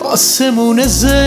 آسمون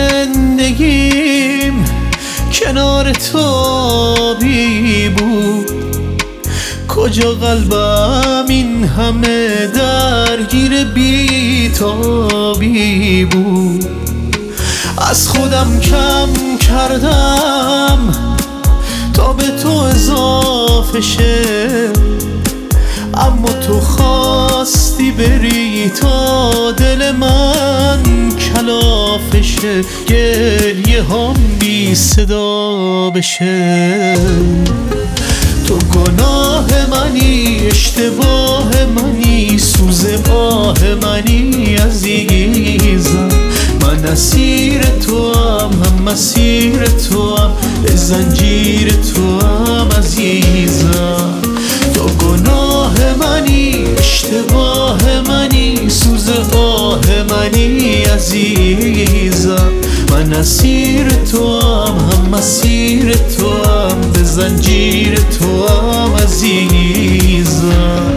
زندگیم کنار تو بی بود، کجا قلبم این همه درگیر بی تابی بود. از خودم کم کردم تا به تو اضافه شه، اما تو خواستی بری تا دل من کلافه شه، گریه هم بی صدا بشه. تو گناه منی، اشتباه منی، سوز آه منی عزیزم. من اسیر تو هم مسیر تو هم، به زنجیر تو هم عزیزم. تو گناه منی، اشتباه منی، سوز آه منی عزیزم. من اسیر تو هم مسیر تو هم، به زنجیر تو هم عزیزم.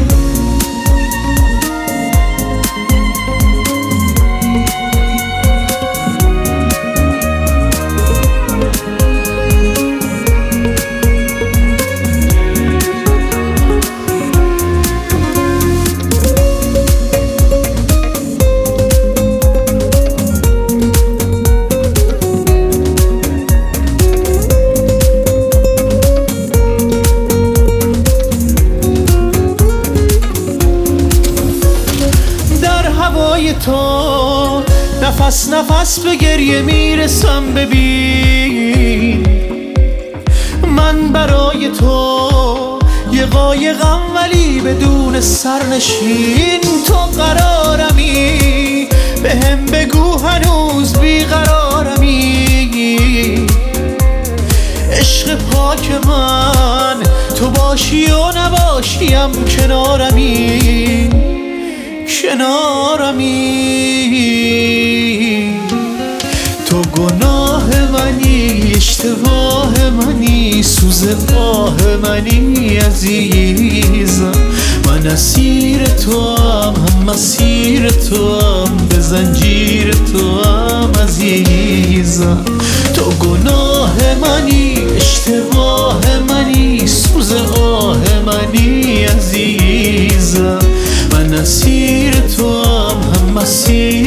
تو نفس نفس به گریه میرسم، ببین من برای تو یه قایقم ولی بدون سرنشین. تو قرارمی، به هم بگو هنوز بیقرارمی. عشق پاک من تو باشی و نباشیم کنارمی، کنارمی. تو گناه منی، اشتباه منی، سوز آه منی عزیزم. من اسیر تو هم مسیر تو هم، به زنجیر تو هم عزیزم. تو گناه منی، اشتباه منی، سوز آه منی عزیزم. من اسیر تو هم مسیر